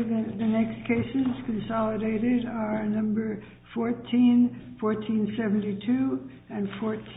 the next cases consolidated are number 14-1472 and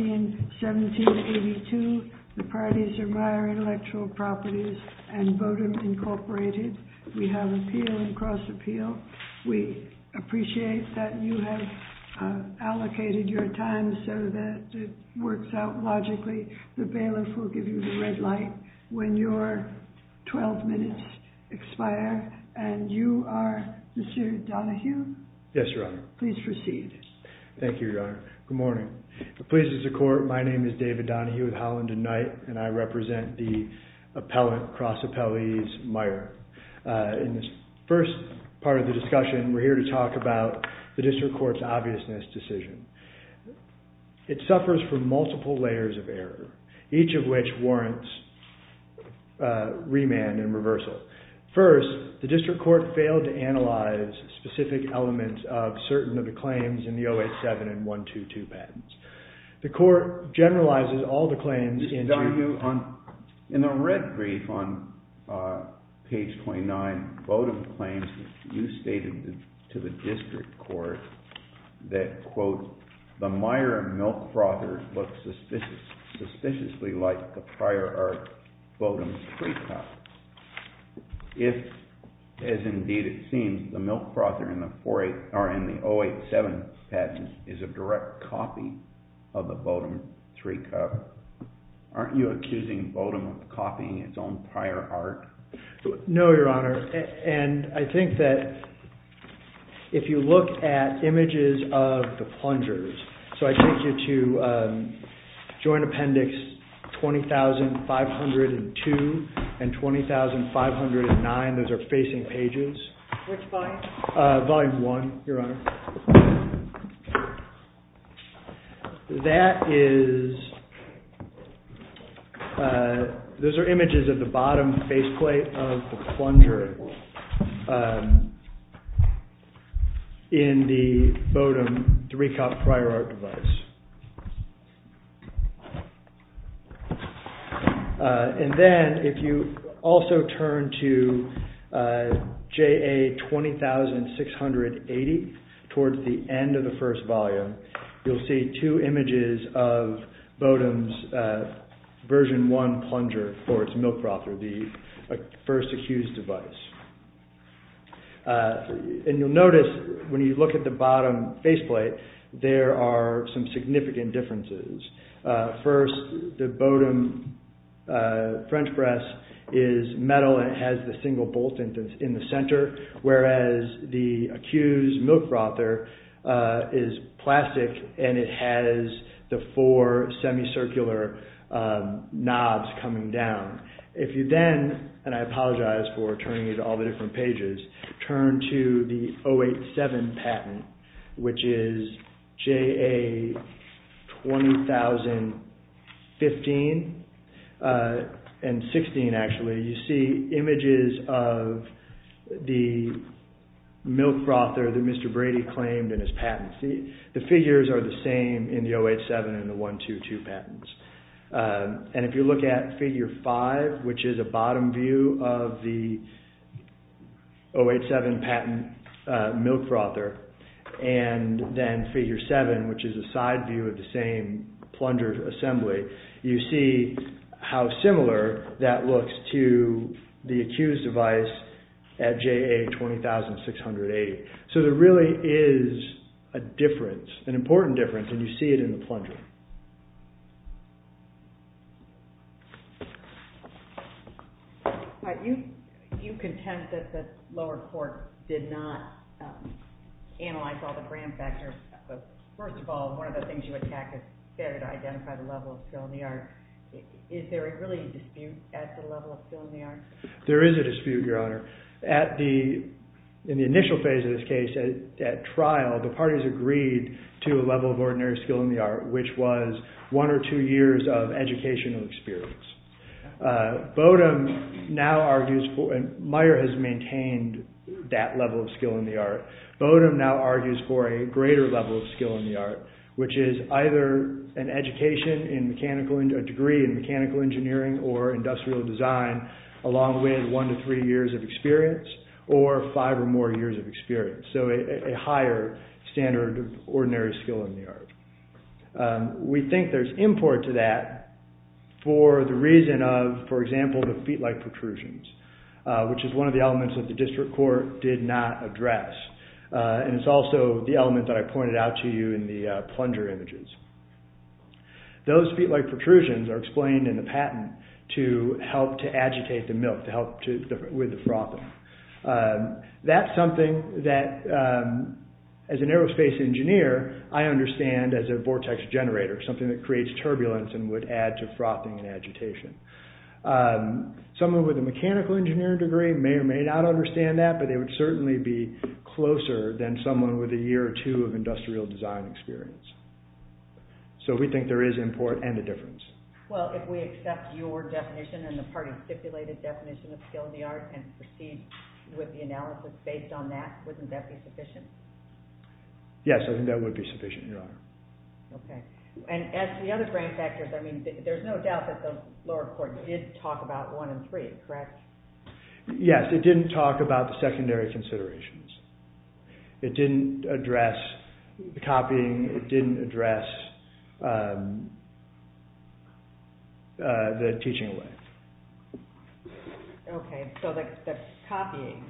14-1782. The parties are Meyer Intellectual Properties and Bodum Incorporated. We have appeal and cross-appeal. We appreciate that you have allocated your time so that it works out logically. The bailiff will give you the red light when your 12 minutes expire. And you are Mr. Donahue? Yes, Your Honor. Please proceed. Thank you, Your Honor. Good morning. If it pleases the court, my name is David Donahue with Holland & Knight, and I represent the appellant, cross-appellees, Meyer. In this first part of the discussion, we're here to talk about the district court's obviousness decision. It suffers from multiple layers of error, each of which warrants remand and reversal. First, the district court failed to analyze specific elements of certain of the claims in the 087 and 122 patents. The court generalizes all the claims into... Mr. Donahue, in the red brief on page 29, Bodum claims that you stated to the district court that, quote, the Meyer milk frother looks suspiciously like the prior art Bodum tree cup. If, as indeed it seems, the milk frother in the 087 patent is a direct copy of the Bodum tree cup, aren't you accusing Bodum of copying its own prior art? No, Your Honor, and I think that if you look at images of the plungers, so I take you to Joint Appendix 20,502 and 20,509. Those are facing pages. Which volume? Volume 1, Your Honor. That is... those are images of the bottom faceplate of the plunger in the Bodum 3-cup prior art device. And then if you also turn to JA 20,680 towards the end of the first volume, you'll see two images of Bodum's version 1 plunger for its milk frother, the first accused device. And you'll notice when you look at the bottom faceplate, there are some significant differences. First, the Bodum French press is metal and it has the single bolt in the center, whereas the accused milk frother is plastic and it has the 4 semicircular knobs coming down. If you then, and I apologize for turning you to all the different pages, turn to the 087 patent, which is JA 20,015 and 16 actually, you see images of the milk frother that Mr. Brady claimed in his patents. The figures are the same in the 087 and the 122 patents. And if you look at figure 5, which is a bottom view of the 087 patent milk frother, and then figure 7, which is a side view of the same plunger assembly, you see how similar that looks to the accused device at JA 20,680. So there really is a difference, an important difference, and you see it in the plunger. You contend that the lower court did not analyze all the gram factors. But first of all, one of the things you attack is failure to identify the level of skill in the art. Is there really a dispute at the level of skill in the art? There is a dispute, Your Honor. In the initial phase of this case, at trial, the parties agreed to a level of ordinary skill in the art, which was 1 or 2 years of educational experience. Bodum now argues for, and Meyer has maintained that level of skill in the art. Bodum now argues for a greater level of skill in the art, which is either an education in a degree in mechanical engineering or industrial design, along with 1 to 3 years of experience, or 5 or more years of experience, so a higher standard of ordinary skill in the art. We think there's import to that for the reason of, for example, the feet-like protrusions, which is one of the elements that the district court did not address. And it's also the element that I pointed out to you in the plunger images. Those feet-like protrusions are explained in the patent to help to agitate the milk, to help with the frothing. That's something that, as an aerospace engineer, I understand as a vortex generator, something that creates turbulence and would add to frothing and agitation. Someone with a mechanical engineering degree may or may not understand that, but they would certainly be closer than someone with a year or two of industrial design experience. So we think there is import and a difference. Well, if we accept your definition and the party's stipulated definition of skill in the art and proceed with the analysis based on that, wouldn't that be sufficient? Yes, I think that would be sufficient, Your Honor. Okay. And as to the other grant factors, I mean, there's no doubt that the lower court did talk about 1 and 3, correct? Yes, it didn't talk about the secondary considerations. It didn't address the copying. It didn't address the teaching away. Okay, so the copying,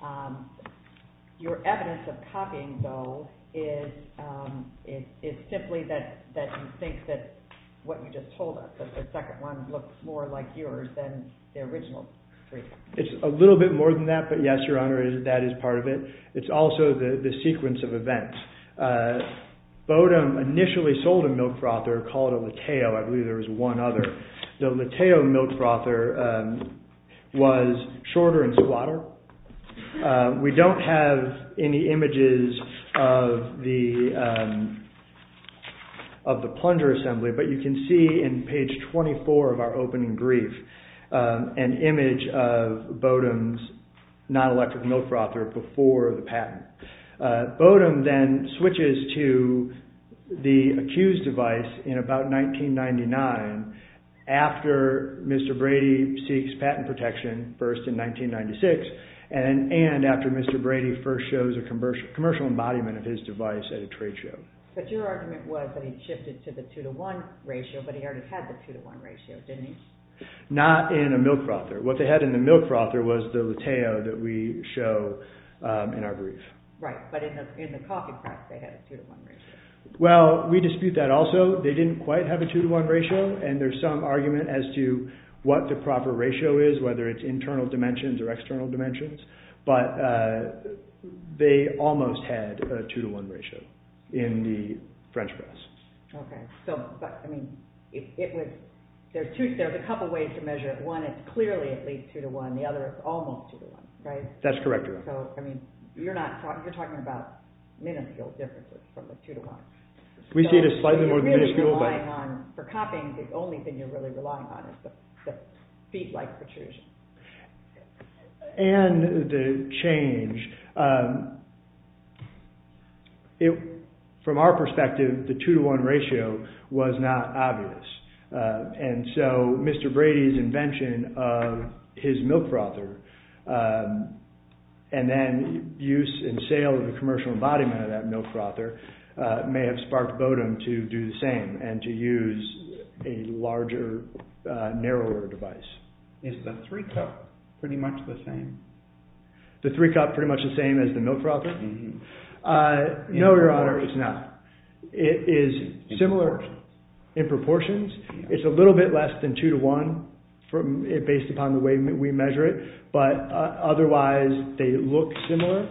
your evidence of copying, though, is simply that you think that what you just told us, that the second one looks more like yours than the original 3. It's a little bit more than that, but yes, Your Honor, that is part of it. It's also the sequence of events. Bodum initially sold a milk frother called a Lateo. I believe there was one other. The Lateo milk frother was shorter and squatter. We don't have any images of the plunger assembly, but you can see in page 24 of our opening brief an image of Bodum's non-electric milk frother before the patent. Bodum then switches to the accused device in about 1999 after Mr. Brady seeks patent protection first in 1996 and after Mr. Brady first shows a commercial embodiment of his device at a trade show. But your argument was that he shifted to the 2-to-1 ratio, but he already had the 2-to-1 ratio, didn't he? Not in a milk frother. What they had in the milk frother was the Lateo that we show in our brief. Right, but in the coffee press they had a 2-to-1 ratio. Well, we dispute that also. They didn't quite have a 2-to-1 ratio, and there's some argument as to what the proper ratio is, whether it's internal dimensions or external dimensions, but they almost had a 2-to-1 ratio in the French press. Okay, so, but, I mean, it was, there's a couple ways to measure it. One, it's clearly at least 2-to-1. The other is almost 2-to-1, right? That's correct, Your Honor. So, I mean, you're talking about minuscule differences from the 2-to-1. We see it as slightly more minuscule, but for copying, the only thing you're really relying on is the feet-like protrusion. And the change. From our perspective, the 2-to-1 ratio was not obvious. And so Mr. Brady's invention of his milk frother and then use and sale of the commercial embodiment of that milk frother may have sparked Bodum to do the same and to use a larger, narrower device. Is the 3-cup pretty much the same? The 3-cup pretty much the same as the milk frother? Mm-hmm. No, Your Honor, it's not. It is similar in proportions. Yeah. It's a little bit less than 2-to-1 based upon the way we measure it, but otherwise they look similar.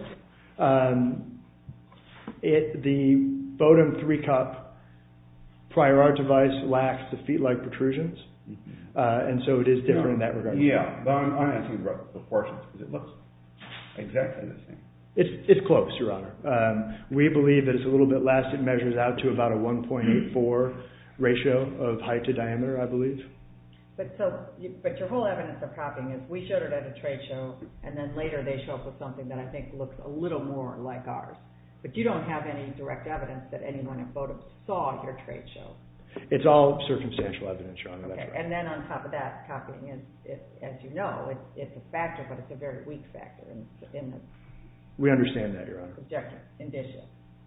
The Bodum 3-cup prior art device lacks the feet-like protrusions, and so it is different in that regard. Yeah, but I'm asking about the proportions because it looks exactly the same. It's close, Your Honor. We believe that it's a little bit less. It measures out to about a 1.84 ratio of height to diameter, I believe. But your whole evidence of copying is we showed it at a trade show, and then later they show up with something that I think looks a little more like ours. But you don't have any direct evidence that anyone at Bodum saw your trade show. It's all circumstantial evidence, Your Honor. Okay, That's right. and then on top of that, copying is, as you know, it's a factor, but it's a very weak factor in the We understand that, Your Honor. subjective indicia.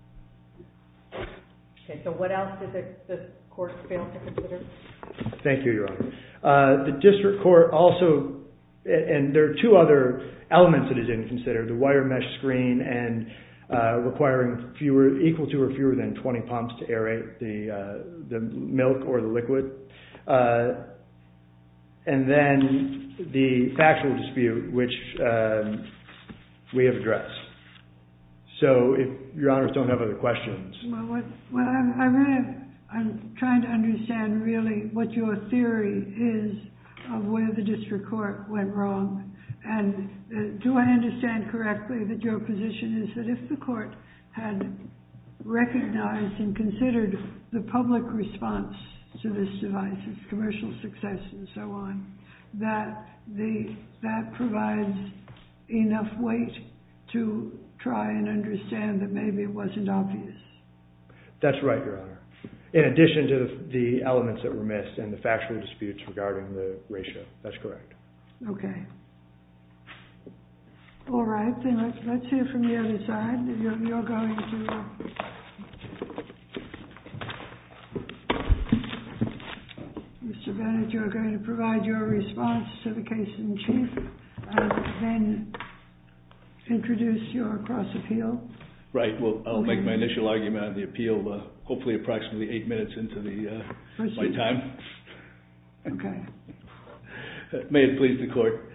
Okay, so what else did the court fail to consider? Thank you, Your Honor. The district court also, and there are two other elements that it didn't consider, the wire mesh screen and requiring equal to or fewer than 20 pumps to aerate the milk or the liquid. And then the factual dispute, which we have addressed. So if Your Honors don't have other questions. I'm trying to understand really what your theory is of where the district court went wrong. And do I understand correctly that your position is that if the court had recognized and considered the public response to this device, its commercial success and so on, that provides enough weight to try and understand that maybe it wasn't obvious? That's right, Your Honor. In addition to the elements that were missed and the factual disputes regarding the ratio. That's correct. Okay. All right, then let's hear from the other side. You're going to... Mr. Bennett, you're going to provide your response to the case in chief and then introduce your cross-appeal. Right. Well, I'll make my initial argument on the appeal, hopefully approximately 8 minutes into my time. Okay. May it please the court.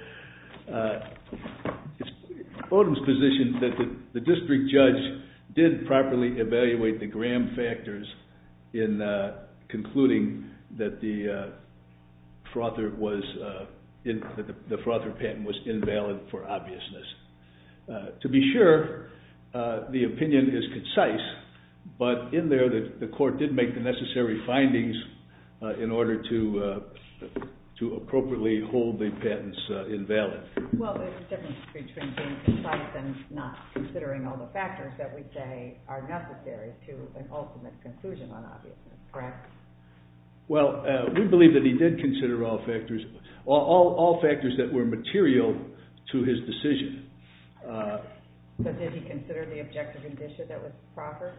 It's Odom's position that the district judge did properly evaluate the Graham factors in concluding that the frother the frother patent was invalid for obviousness. To be sure, the opinion is concise, but in there the court did make the necessary findings in order to appropriately hold the patents invalid. Well, there's a difference between being concise and not considering all the factors that we say are necessary to an ultimate conclusion on obviousness, correct? Well, we believe that he did consider all factors, all factors that were material to his decision. So did he consider the objective indicia that was proffered?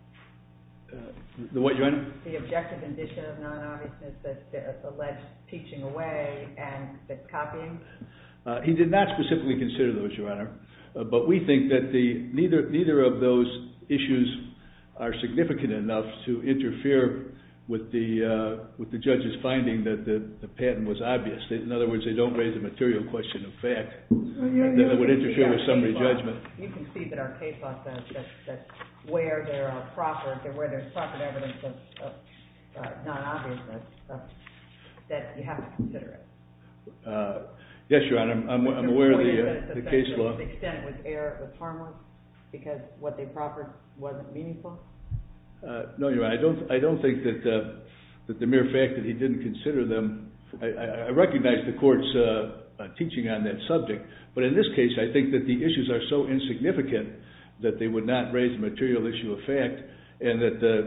The what, Your Honor? The objective indicia of non-obviousness, the alleged teaching away and the copying? He did not specifically consider those, Your Honor, but we think that neither of those issues are significant enough to interfere with the judge's finding that the patent was obvious. In other words, they don't raise a material question of fact that would interfere with summary judgment. You can see that our case law says that where there's proffered evidence of non-obviousness, that you have to consider it. Yes, Your Honor, I'm aware of the case law. To the extent it was harmless because what they proffered wasn't meaningful? No, Your Honor, I don't think that the mere fact that he didn't consider them, I recognize the court's teaching on that subject, but in this case I think that the issues are so insignificant that they would not raise a material issue of fact, and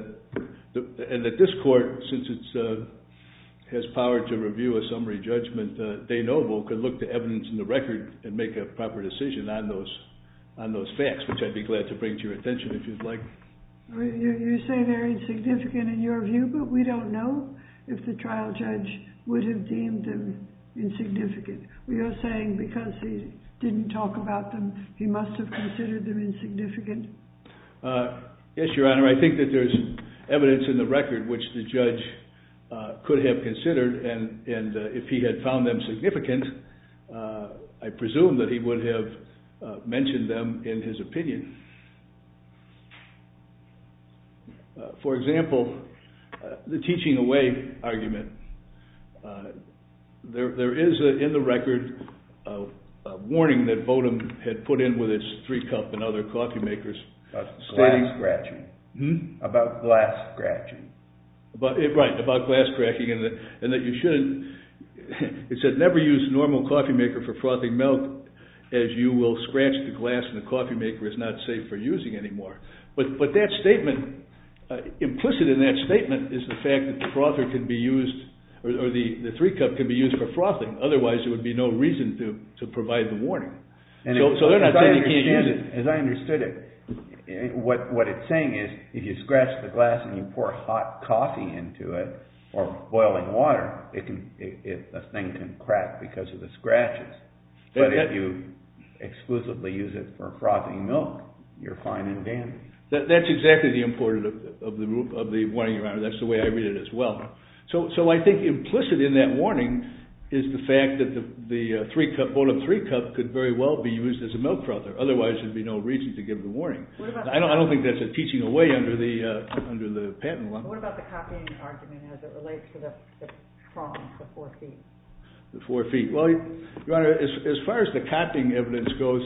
that this court, since it has power to review a summary judgment de novo, could look to evidence in the record and make a proper decision on those facts, which I'd be glad to bring to your attention if you'd like. You say they're insignificant in your view, but we don't know if the trial judge would have deemed them insignificant. You're saying because he didn't talk about them, he must have considered them insignificant? Yes, Your Honor, I think that there's evidence in the record which the judge could have considered, and if he had found them significant, I presume that he would have mentioned them in his opinion. For example, the teaching away argument. There is in the record a warning that Bodum had put in with its 3-cup and other coffee makers. Glass scratching. About glass scratching. About glass cracking, and that you shouldn't. It said never use normal coffee maker for frothing milk, as you will scratch the glass and the coffee maker is not safe for using anymore. But that statement implicit in that statement is the fact that the frother can be used, or the 3-cup can be used for frothing. Otherwise, there would be no reason to provide the warning. And so they're not saying you can't use it. As I understood it, what it's saying is if you scratch the glass and you pour hot coffee into it or boiling water, the thing can crack because of the scratches. But if you exclusively use it for frothing milk, you're fine and dandy. That's exactly the import of the warning, Your Honor. That's the way I read it as well. So I think implicit in that warning is the fact that the 3-cup, Bodum 3-cup could very well be used as a milk frother. Otherwise, there'd be no reason to give the warning. I don't think that's a teaching away under the patent law. What about the copying argument as it relates to the prongs, the 4 feet? The 4 feet. Well, Your Honor, as far as the copying evidence goes,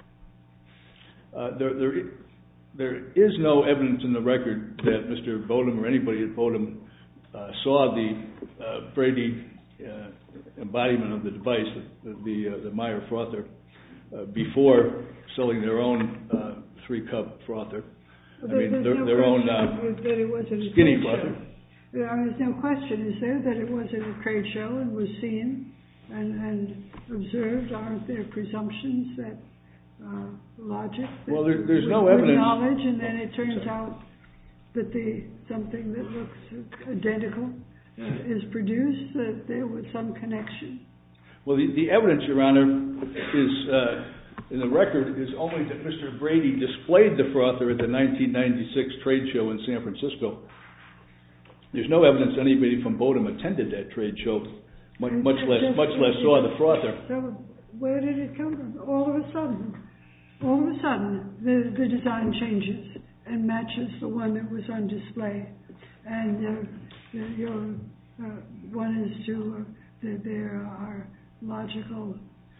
there is no evidence in the record that Mr. Bodum or anybody at Bodum saw the Brady embodiment of the device, the Meyer frother, before selling their own 3-cup frother. Their own skinny frother. There's no question, is there, that it was at a trade show and was seen and observed? Aren't there presumptions that logic? Well, there's no evidence. Knowledge, and then it turns out that something that looks identical is produced, that there was some connection. Well, the evidence, Your Honor, is in the record is only that Mr. Brady displayed the frother at the 1996 trade show in San Francisco. There's no evidence anybody from Bodum attended that trade show, much less saw the frother. So where did it come from? All of a sudden, the design changes and matches the one that was on display. And one is that there are logical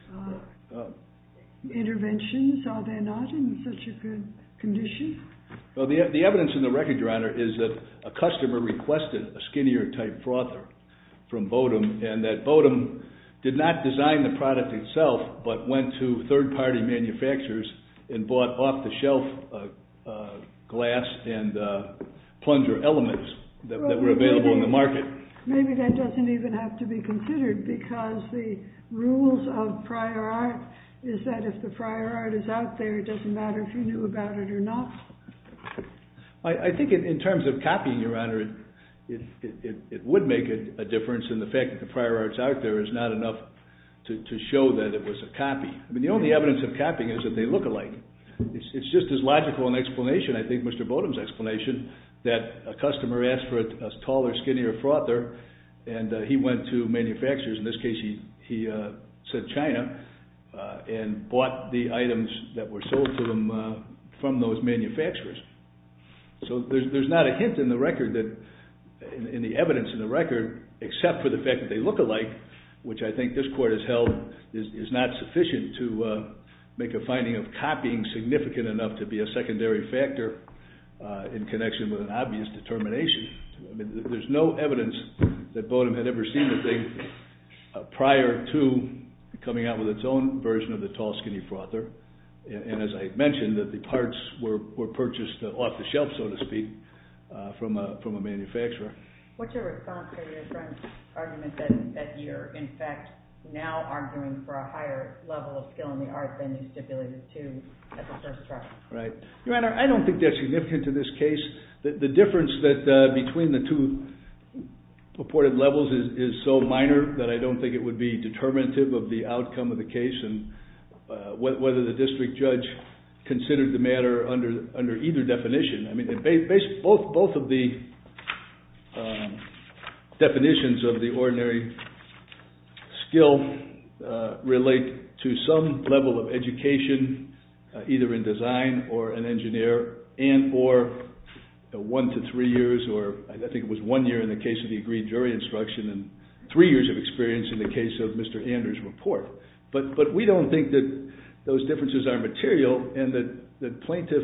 interventions, are there not, in such a good condition? Well, the evidence in the record, Your Honor, is that a customer requested a skinnier type frother from Bodum, and that Bodum did not design the product itself, but went to third-party manufacturers and bought off-the-shelf glass and plunger elements that were available in the market. Maybe that doesn't even have to be considered, because the rules of prior art is that if the prior art is out there, it doesn't matter if you knew about it or not. I think in terms of copying, Your Honor, it would make a difference, in the fact that the prior art's out there is not enough to show that it was a copy. I mean, the only evidence of copying is that they look alike. It's just as logical an explanation, I think, Mr. Bodum's explanation, that a customer asked for a taller, skinnier frother, and he went to manufacturers. In this case, he said China, and bought the items that were sold to them from those manufacturers. So there's not a hint in the record that, in the evidence in the record, except for the fact that they look alike, which I think this court has held is not sufficient to make a finding of copying significant enough to be a secondary factor in connection with an obvious determination. I mean, there's no evidence that Bodum had ever seen the thing prior to coming out with its own version of the tall, skinny frother. And as I mentioned, that the parts were purchased off the shelf, so to speak, from a manufacturer. What's your response to your friend's argument that you're, in fact, now arguing for a higher level of skill in the art than you stipulated to at the first trial? Right. Your Honor, I don't think that's significant to this case. The difference that between the two purported levels is so minor that I don't think it would be determinative of the outcome of the case, and whether the district judge considered the matter under either definition. I mean, both of the definitions of the ordinary skill relate to some level of education, either in design or an engineer, and or 1 to 3 years, or I think it was 1 year in the case of the agreed jury instruction, and 3 years of experience in the case of Mr. Anders' report. But we don't think that those differences are material, and that the plaintiff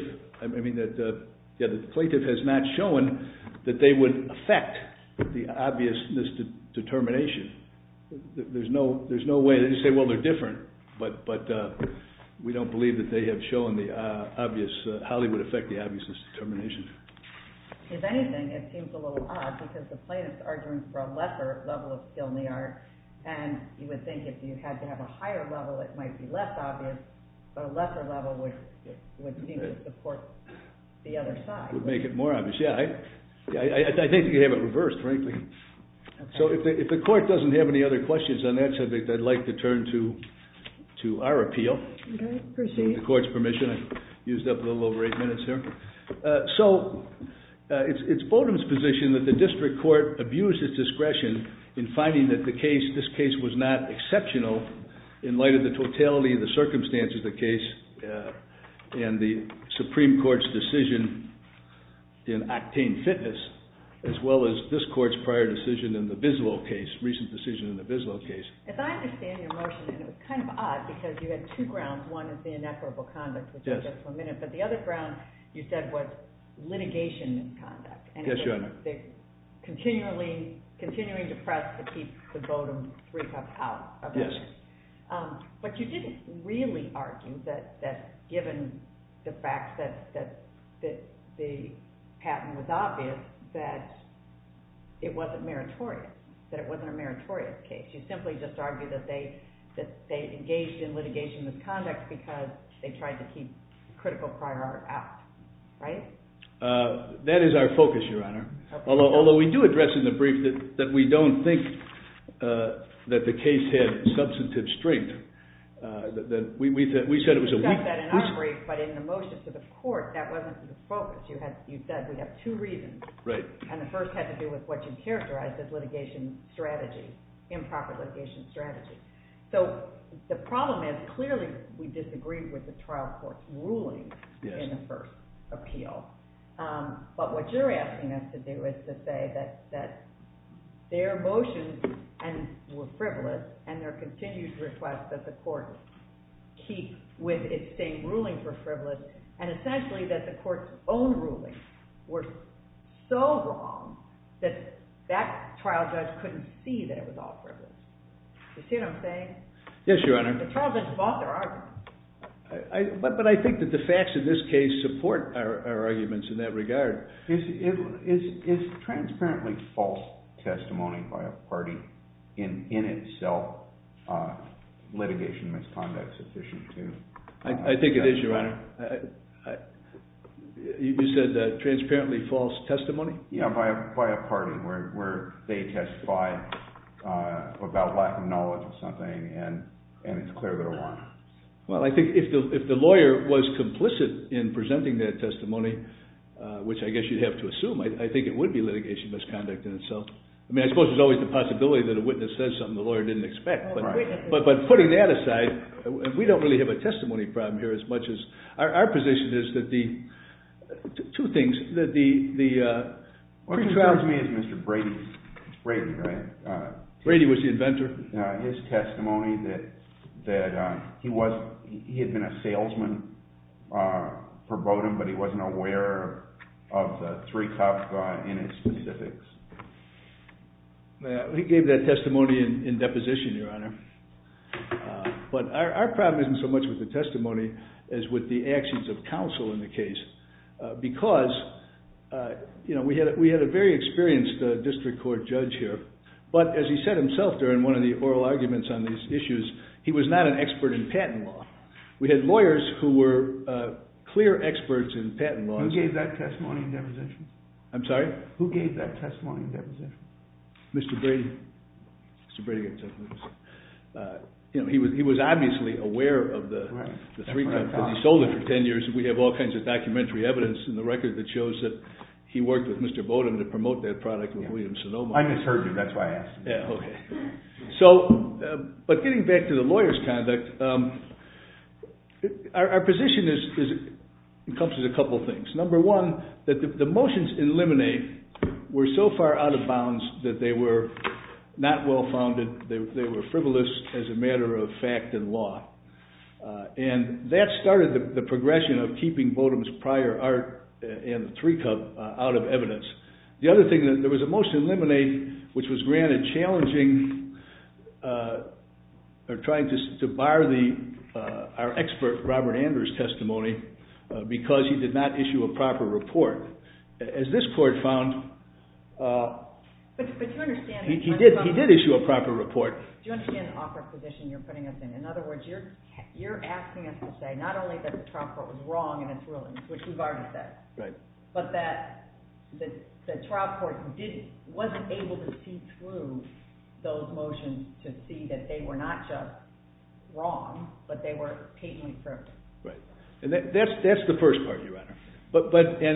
has not shown that they would affect the obviousness determination. There's no way they just say, well, they're different, but we don't believe that they have shown the obvious how they would affect the obviousness determination. if anything, it seems a little odd because the plaintiff's arguing for a lesser level of skill in the art, and you would think if you had to have a higher level, it might be less obvious, but a lesser level would seem to support the other side. Would make it more obvious. Yeah, I think you have it reversed, frankly. Okay. So if the court doesn't have any other questions on that subject, I'd like to turn to our appeal. Okay, proceed. With the court's permission. I used up a little over 8 minutes here. It's Bodom's position that the district court abused its discretion in finding that this case was not exceptional in light of the totality of the circumstances of the case and the Supreme Court's decision in Octane Fitness, as well as this court's prior decision in the Bislow case, recent decision in the Bislow case. As I understand your motion, and it was kind of odd because you had two grounds. One is the inequitable conduct, which I'll get to in a minute, but the other ground you said was litigation misconduct. And yes, Your Honor. They're continuing to press to keep the Bodom 3-cup out of evidence. Yes. But you didn't really argue that given the fact that the patent was obvious, that it wasn't meritorious, that it wasn't a meritorious case. You simply just argued that they engaged in litigation misconduct because they tried to keep critical prior art out, right? That is our focus, Your Honor. Okay. Although we do address in the brief that we don't think that the case had substantive strength. We said it was a weak... We discussed that in our brief, but in the motion to the court, that wasn't the focus. You said we have two reasons. Right. And the first had to do with what you characterized as litigation strategy, improper litigation strategy. So the problem is, clearly we disagreed with the trial court's ruling in the first appeal. But what you're asking us to do is to say that their motions were frivolous and their continued request that the court keep with its same ruling for frivolous, and essentially that the court's own rulings were so wrong that trial judge couldn't see that it was all frivolous. You see what I'm saying? Yes, Your Honor. The trial judge bought their argument. But I think that the facts in this case support our arguments in that regard. Is transparently false testimony by a party in itself litigation misconduct sufficient to... I think it is, Your Honor. You said transparently false testimony? Yeah, by a party where they testify about lack of knowledge of something and it's clear they're wrong. Well, I think if the lawyer was complicit in presenting that testimony, which I guess you'd have to assume, I think it would be litigation misconduct in itself. I mean, I suppose there's always the possibility that a witness says something the lawyer didn't expect. But putting that aside, we don't really have a testimony problem here as much as our position is that two things. That what concerns me is Mr. Brady, right? Brady was the inventor. His testimony that he had been a salesman for Bodom, but he wasn't aware of the 3-cup in its specifics. He gave that testimony in deposition, Your Honor. But our problem isn't so much with the testimony as with the actions of counsel in the case, because we had a very experienced district court judge here. But as he said himself during one of the oral arguments on these issues, he was not an expert in patent law. We had lawyers who were clear experts in patent law. Who gave that testimony in deposition? I'm sorry? Who gave that testimony in deposition? Mr. Brady. Mr. Brady gave testimony. He was obviously aware of the 3-cup because he sold it for 10 years, and we have all kinds of documentary evidence in the record that shows that he worked with Mr. Bodom to promote that product with Williams-Sonoma. I misheard you. That's why I asked. Yeah, okay. So, but getting back to the lawyer's conduct, our position encompasses a couple of things. Number one, that the motions in limine were so far out of bounds that they were not well-founded. They were frivolous as a matter of fact and law. And that started the progression of keeping Bodom's prior art and the 3-cup out of evidence. The other thing, that there was a motion in limine which was granted challenging or trying to bar our expert Robert Anders' testimony because he did not issue a proper report. as this court found, But you understand... he did issue a proper report. Do you understand the awkward position you're putting us in? In other words, you're asking us to say not only that the trial court was wrong in its rulings, which we've already said, right, but that the trial court wasn't able to see through those motions to see that they were not just wrong, but they were patently frivolous. Right. And that's the first part, Your Honor. But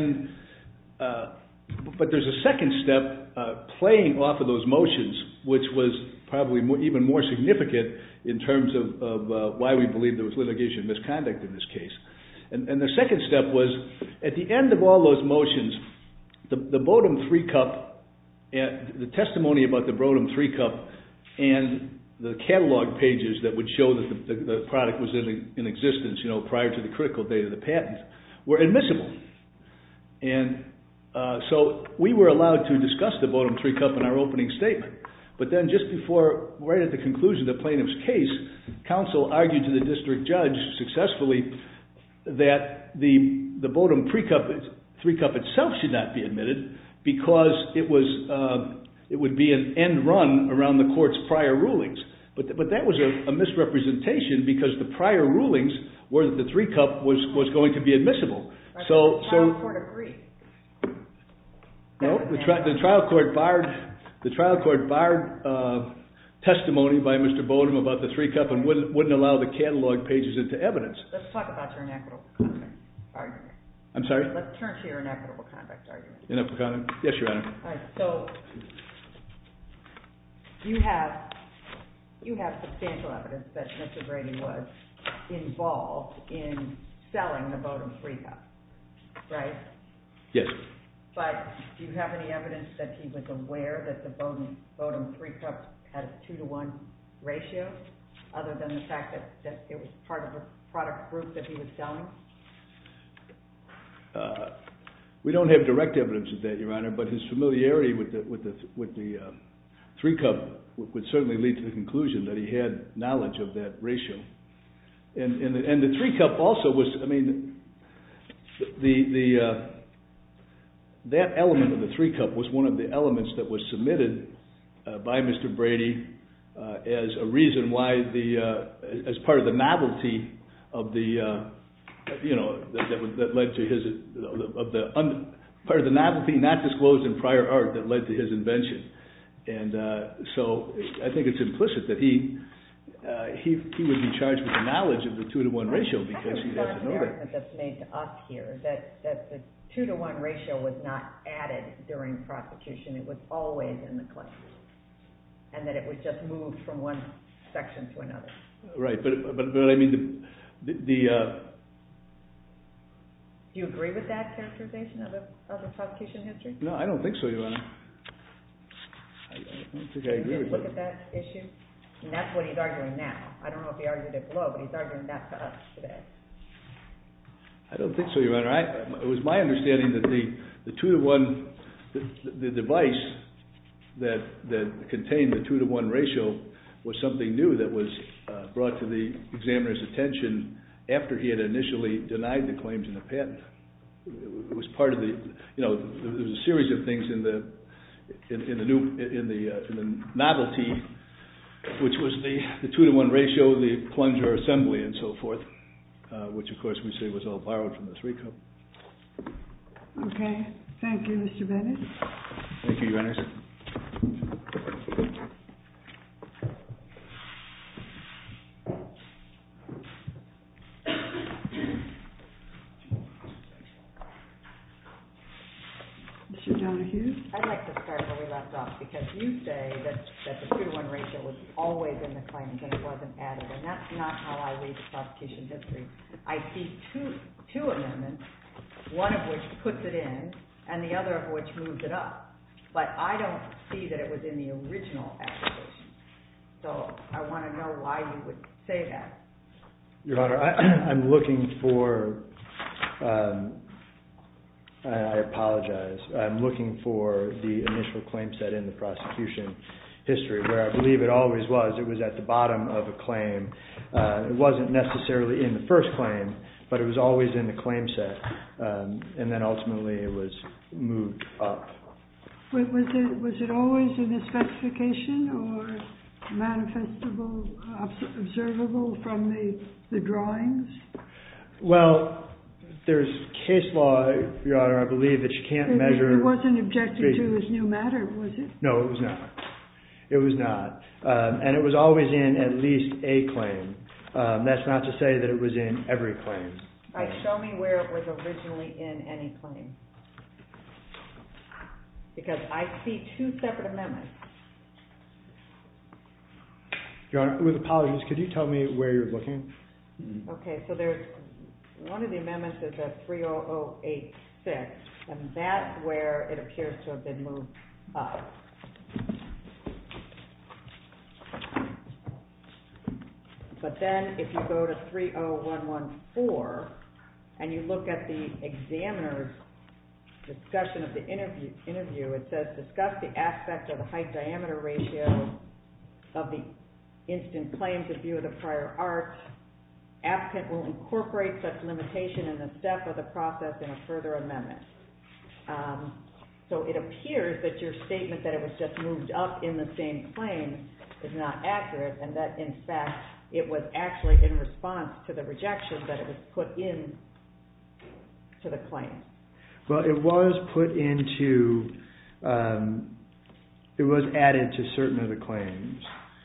there's a second step playing off of those motions, which was probably even more significant in terms of why we believe there was litigation misconduct in this case. And the second step was, at the end of all those motions, the Bodum 3-cup, the testimony about the Bodum 3-cup, and the catalog pages that would show that the product was in existence, prior to the critical date of the patent, were admissible. And so we were allowed to discuss the Bodum 3-cup in our opening statement. But then just before, right at the conclusion of the plaintiff's case, counsel argued to the district judge successfully that the Bodum 3-cup itself should not be admitted because it would be an end run around the court's prior rulings. But that was a misrepresentation because the prior rulings were that the 3-cup was going to be admissible. Right, so the trial court agreed. No, the trial court barred testimony by Mr. Bodum about the 3-cup and wouldn't allow the catalog pages into evidence. Let's talk about your inequitable conduct argument. I'm sorry? Let's turn to your inequitable conduct argument. Inequitable conduct? Yes, Your Honor. All right, so you have substantial evidence that Mr. Brady was involved in selling the Bodum 3-cup, right? Yes. But do you have any evidence that he was aware that the Bodum 3-cup had a 2-to-1 ratio, other than the fact that it was part of a product group that he was selling? We don't have direct evidence of that, Your Honor, but his familiarity with the 3-cup would certainly lead to the conclusion that he had knowledge of that ratio. And the 3-cup also was, I mean, that element of the 3-cup was one of the elements that was submitted by Mr. Brady as a reason why as part of the novelty of the that led to part of the novelty not disclosed in prior art that led to his invention. And so I think it's implicit that he would be charged with the knowledge of the 2-to-1 ratio because he has to know that. The argument that's made to us here that the 2-to-1 ratio was not added during prosecution; it was always in the claim, and that it was just moved from one section to another. Right, but I mean Do you agree with that characterization of the prosecution history? No, I don't think so, Your Honor. I don't think I agree with that. Look at that issue. And that's what he's arguing now. I don't know if he argued it below, but he's arguing that to us today. I don't think so, Your Honor. It was my understanding that the 2-to-1, the device that contained the 2-to-1 ratio was something new that was brought to the examiner's attention after he had initially denied the claims in the patent. It was part of the, there was a series of things in the novelty, which was the 2-to-1 ratio, the plunger assembly, and so forth, which of course we say was all borrowed from the 3-cup. Okay. Thank you, Mr. Bennett. Thank you, Your Honor. Mr. Donahue? I'd like to start where we left off, because you say that the 2-to-1 ratio was always in the claims and it wasn't added, and that's not how I read the prosecution history. I see two amendments, one of which puts it in, and the other of which moves it up. But I don't see that it was in the original application. So I want to know why you would say that. Your Honor, I'm looking for, I apologize, I'm looking for the initial claim set in the prosecution history, where I believe it always was. It was at the bottom of a claim. It wasn't necessarily in the first claim, but it was always in the claim set, and then ultimately it was moved up. Was it always in the specification or manifestable, observable from the drawings? Well, there's case law, Your Honor, I believe, that you can't measure... It wasn't objected to as new matter, was it? No, it was not. It was not. And it was always in at least a claim. That's not to say that it was in every claim. All right, show me where it was originally in any claim. Because I see two separate amendments. Your Honor, with apologies, could you tell me where you're looking? Okay, so there's one of the amendments is at 30086, and that's where it appears to have been moved up. But then if you go to 30114 and you look at the examiner's discussion of the interview, it says, discuss the aspect of the height-diameter ratio of the instant claims in view of the prior art. Applicant will incorporate such limitation in the step of the process in a further amendment. So it appears that your statement that it was just moved up in the same claim is not accurate, and that in fact it was actually in response to the rejection that it was put in to the claim. Well, it was put into, it was added to certain of the claims.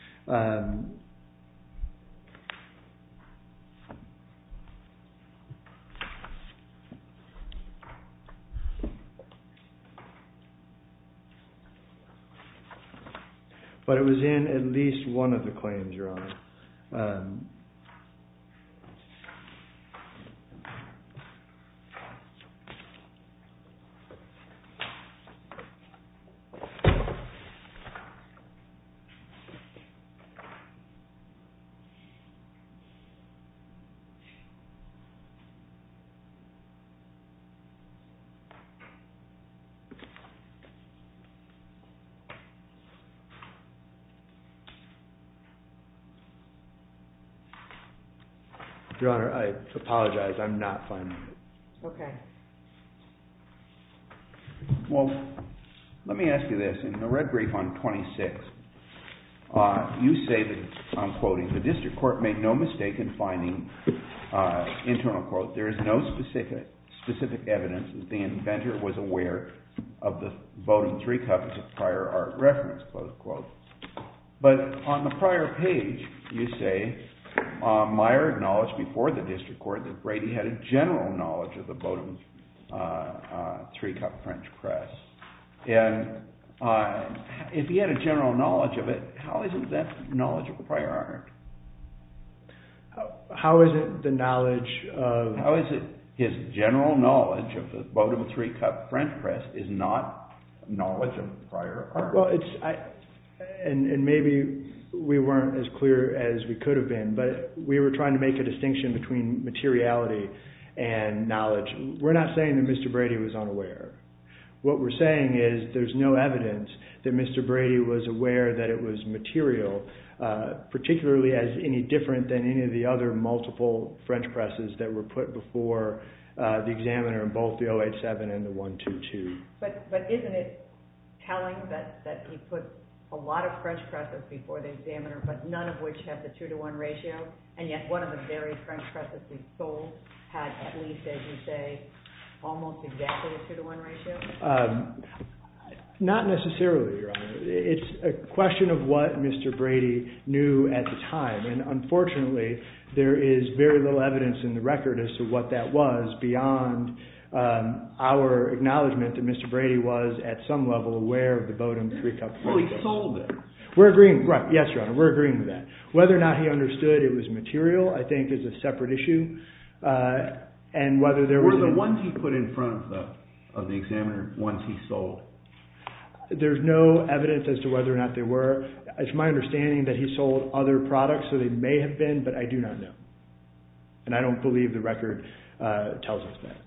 But it was in at least one of the claims, Your Honor. Your Honor, I apologize. I'm not finding it. Okay. Well, let me ask you this. In the red brief on 26, you say that, I'm quoting, the district court made no mistake in finding, internal quote, there is no specific evidence that the inventor was aware of the Bowden 3 copies of prior art reference, close quote. But on the prior page, you say, Meyer acknowledged before the district court that Brady had a general knowledge of the Bowden 3-cup French press. And if he had a general knowledge of it, how isn't that knowledge of prior art? How is it the knowledge of... How is it his general knowledge of the Bowden 3-cup French press is not knowledge of prior art? Well, and maybe we weren't as clear as we could have been, but we were trying to make a distinction between materiality and knowledge. We're not saying that Mr. Brady was unaware. What we're saying is there's no evidence that Mr. Brady was aware that it was material, particularly as any different than any of the other multiple French presses that were put before the examiner in both the 087 and the 122. But isn't it telling that he put a lot of French presses before the examiner, but none of which have the 2-to-1 ratio, and yet one of the very French presses we sold had at least, as you say, almost exactly a 2-to-1 ratio? Not necessarily, Your Honor. It's a question of what Mr. Brady knew at the time, and unfortunately there is very little evidence in the record as to what that was beyond our acknowledgement that Mr. Brady was at some level aware of the Bowden 3-cup French press. Well, he sold it. We're agreeing, right, yes, Your Honor, we're agreeing with that. Whether or not he understood it was material, I think, is a separate issue, and whether there was... Were the ones he put in front of the examiner ones he sold? There's no evidence as to whether or not they were. It's my understanding that he sold other products, so they may have been, but I do not know. And I don't believe the record tells us that.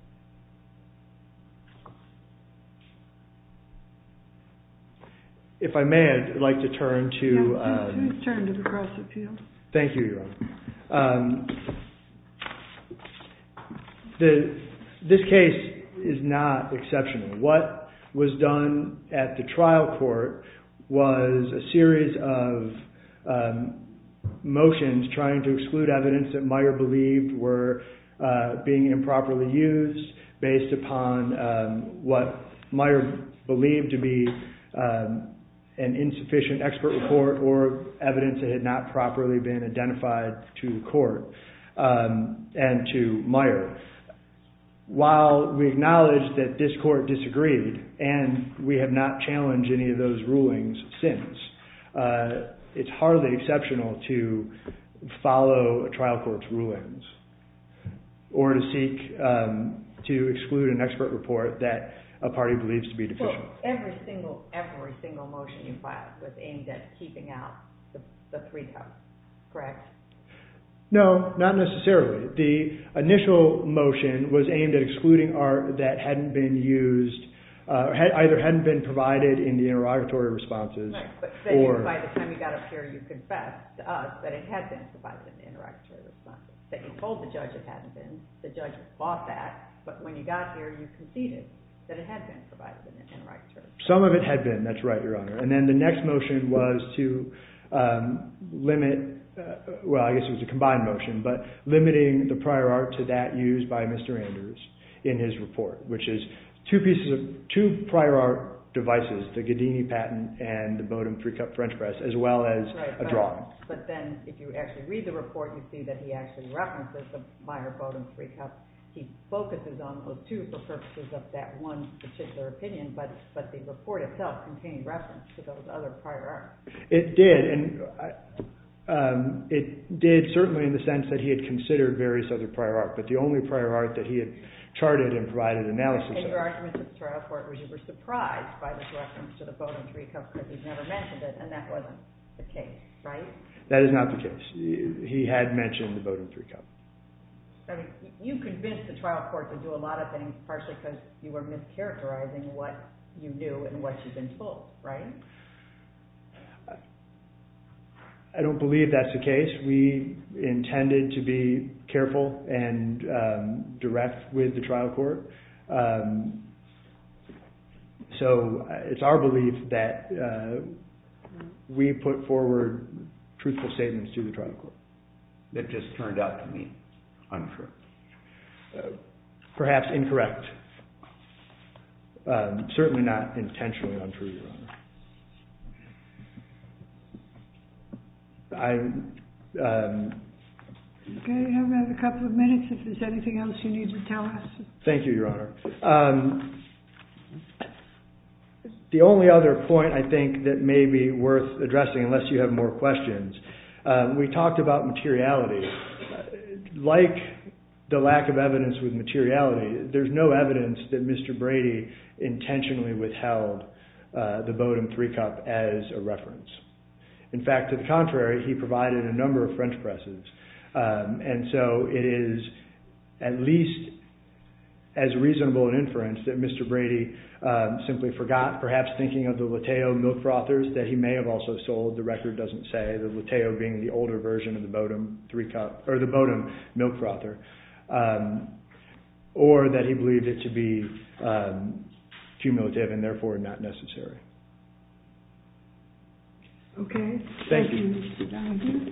If I may, I'd like to turn to... Yeah, please turn to the cross appeal. Thank you, Your Honor. This case is not exceptional. What was done at the trial court was a series of motions trying to exclude evidence that Meyer believed were being improperly used based upon what Meyer believed to be an insufficient expert report or evidence that had not properly been identified to the court and to Meyer. While we acknowledge that this court disagreed, and we have not challenged any of those rulings since, it's hardly exceptional to follow a trial court's rulings or to seek to exclude an expert report that a party believes to be deficient. Well, every single motion you filed was aimed at keeping out the 3 cups, correct? No, not necessarily. The initial motion was aimed at excluding art that hadn't been used, either hadn't been provided in the interrogatory responses. Right, but then by the time you got up here, you confessed to us that it had been provided in the interrogatory responses, that you told the judge it hadn't been. The judge bought that, but when you got here, you conceded that it had been provided in the interrogatory responses. Some of it had been, that's right, Your Honor. And then the next motion was to limit, well, I guess it was a combined motion, but limiting the prior art to that used by Mr. Anders in his report, which is 2 prior art devices, the Gadini patent and the Bodum 3-cup French press, as well as a drawing. But then if you actually read the report, you see that he actually references the Meyer Bodum 3-cup. He focuses on those 2 for purposes of that one particular opinion, but the report itself contained reference to those other prior art. It did, and it did certainly in the sense that he had considered various other prior art, but the only prior art that he had charted and provided analysis of. And your argument to the trial court was you were surprised by this reference to the Bodum 3-cup because he'd never mentioned it, and that wasn't the case, right? That is not the case. He had mentioned the Bodum 3-cup. I mean, you convinced the trial court to do a lot of things, partially because you were mischaracterizing what you knew and what you'd been told, right? I don't believe that's the case. We intended to be careful and direct with the trial court. So it's our belief that we put forward truthful statements to the trial court. That just turned out to be untrue. Perhaps incorrect. Certainly not intentionally untrue, Your Honor. Okay, you have another couple of minutes if there's anything else you need to tell us. Thank you, Your Honor. The only other point I think that may be worth addressing, unless you have more questions, we talked about materiality. Like the lack of evidence with materiality, there's no evidence that Mr. Brady intentionally withheld the Bodum 3-cup as a reference. In fact, to the contrary, he provided a number of French presses. And so it is at least as reasonable an inference that Mr. Brady simply forgot, perhaps thinking of the Lateo milk frothers that he may have also sold. The record doesn't say, the Lateo being the older version of the Bodum 3-cup, or the Bodum milk frother, or that he believed it to be cumulative and therefore not necessary. Okay. Thank you. Mr. Donahue.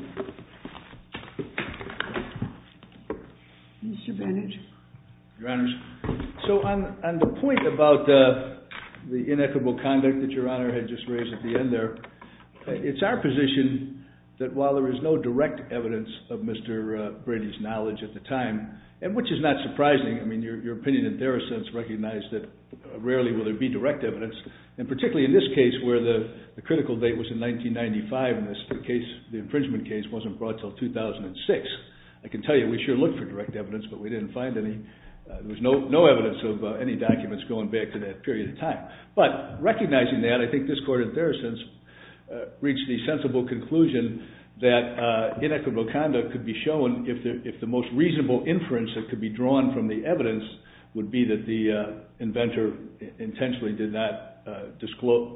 Mr. Bennett. Your Honors. So on the point about the inequitable conduct that Your Honor had just raised at the end there, it's our position that while there is no direct evidence of Mr. Brady's knowledge at the time, and which is not surprising, I mean, your opinion in their sense recognized that rarely will there be direct evidence, and particularly in this case where the critical date was in 1995 and the infringement case wasn't brought till 2006. I can tell you we sure looked for direct evidence, but we didn't find any. There was no evidence of any documents going back to that period of time. But recognizing that, I think this court in their sense reached the sensible conclusion that inequitable conduct could be shown if the most reasonable inference that could be drawn from the evidence would be that the inventor intentionally did not disclose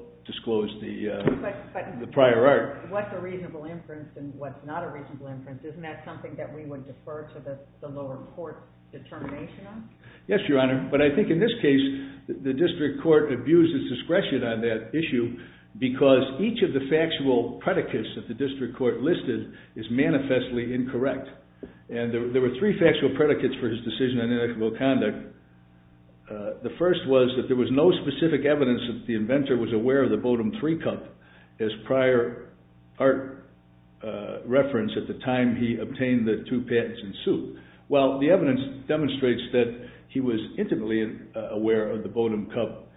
the prior art. What's a reasonable inference and what's not a reasonable inference? Isn't that something that we would defer to the lower court's determination on? Yes, Your Honor, but I think in this case, the district court abused its discretion on that issue because each of the factual predicates that the district court listed is manifestly incorrect. And there were three factual predicates for his decision on inequitable conduct. The first was that there was no specific evidence that the inventor was aware of the Bodum 3 cup as prior art reference at the time he obtained the two patents in suit. Well, the evidence demonstrates that he was intimately aware of the Bodum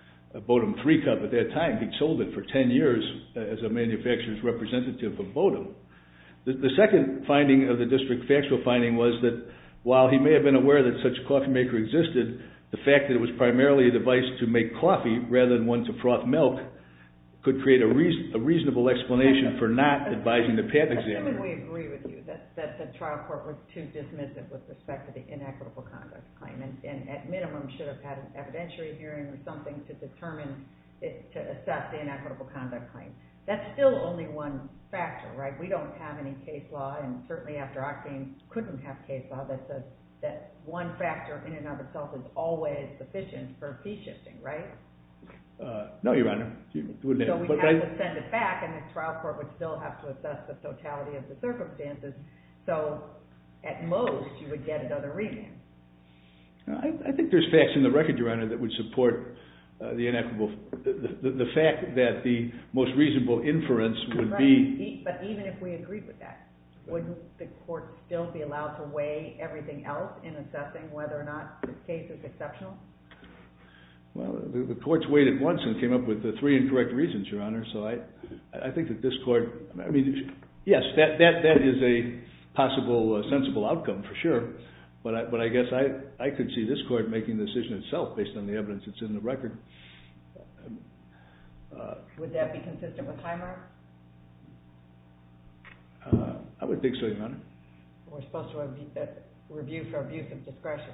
3 cup at that time. He'd sold it for 10 years as a manufacturer's representative of Bodum. The second finding of the district factual finding was that while he may have been aware that such a coffee maker existed, the fact that it was primarily a device to make coffee rather than one to froth milk could create a reasonable explanation for not advising the patent examiner. Assuming we agree with you that the trial court was too dismissive with respect to the inequitable conduct claim and at minimum should have had an evidentiary hearing or something to determine to assess the inequitable conduct claim. That's still only one factor, right? We don't have any case law, and certainly after Octane couldn't have case law that says that one factor in and of itself is always sufficient for fee shifting, right? No, Your Honor. So we have to send it back, and the trial court would still have to assess the totality of the circumstances. So at most, you would get another remand. I think there's facts in the record, Your Honor, that would support the inequitable, the fact that the most reasonable inference would be... But even if we agreed with that, wouldn't the court still be allowed to weigh everything else in assessing whether or not this case is exceptional? Well, the court's weighed it once and came up with the three incorrect reasons, Your Honor. So I think that this court, I mean, yes, that is a possible sensible outcome for sure. But I guess I could see this court making the decision itself based on the evidence that's in the record. Would that be consistent with Highmark? I would think so, Your Honor. We're supposed to review for abuse of discretion.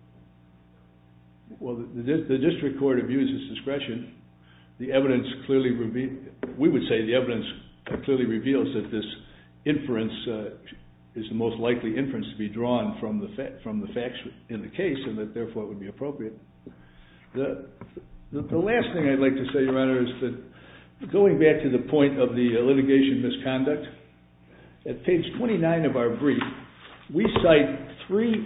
Well, the district court abused its discretion. The evidence clearly we would say the evidence clearly reveals that this inference is the most likely inference to be drawn from the facts in the case, and that therefore it would be appropriate. The last thing I'd like to say, Your Honor, is that going back to the point of the litigation misconduct, at page 29 of our brief, we cite three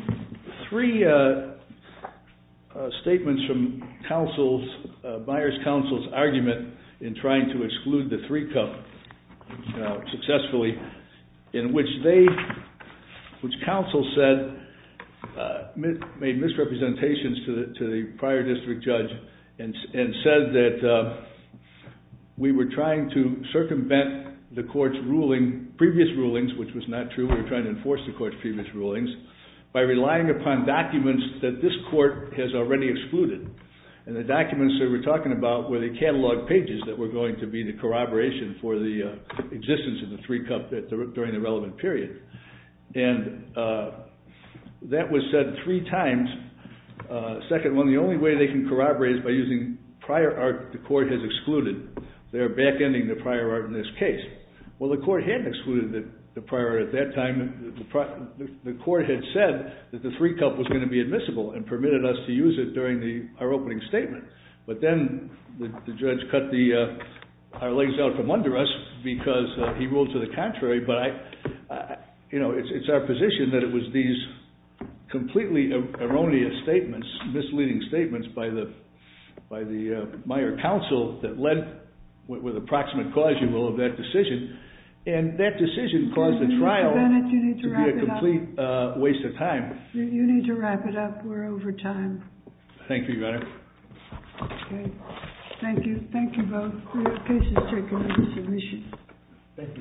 statements from Meyer's counsel's argument in trying to exclude the 3-cup successfully, in which counsel said made misrepresentations to the prior district judge and said that we were trying to circumvent the court's previous rulings, which was not true. We were trying to enforce the court's previous rulings by relying upon documents that this court has already excluded. And the documents that we're talking about were the catalog pages that were going to be the corroboration for the existence of the 3-cup during the relevant period. And that was said 3 times. Second one, the only way they can corroborate is by using prior art the court has excluded. They're back-ending the prior art in this case. Well, the court hadn't excluded the prior art at that time. The court had said that the 3-cup was going to be admissible and permitted us to use it during our opening statement. But then the judge cut our legs out from under us because he ruled to the contrary. But it's our position that it was these completely erroneous statements, misleading statements by the Meyer counsel that led with approximate cause, you will, of that decision. And that decision caused the trial to be a complete waste of time. You need to wrap it up. We're over time. Thank you, Your Honor. Okay. Thank you. Thank you both. Your case is taken into submission.